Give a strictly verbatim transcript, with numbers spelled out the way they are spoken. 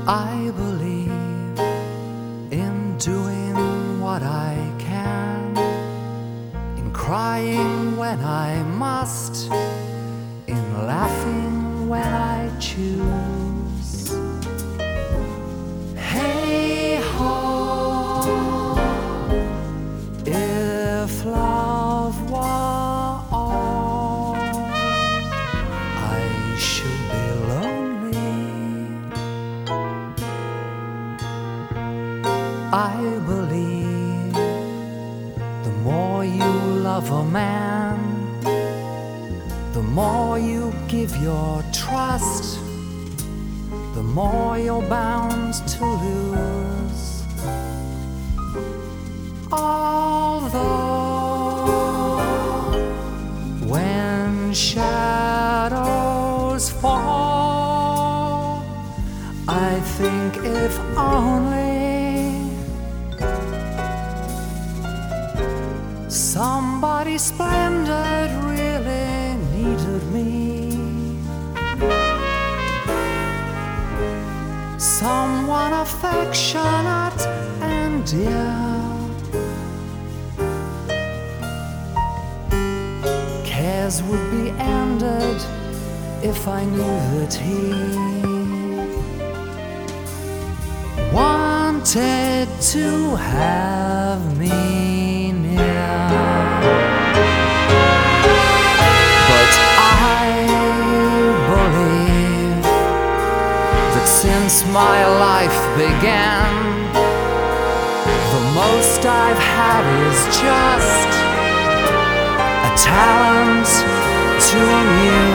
I believe in doing what I can, in crying when I must, in laughing when I choose. Hey ho, if love were all, I should be lonely. I believe the more you love a man, the more you give your trust, the more you're bound to lose. Although when shadows fall, I think if only somebody splendid really needed me, someone affectionate and dear, cares would be ended if I knew that he wanted to have me near. But I believe that since my life began, the most I've had is just a talent to amuse.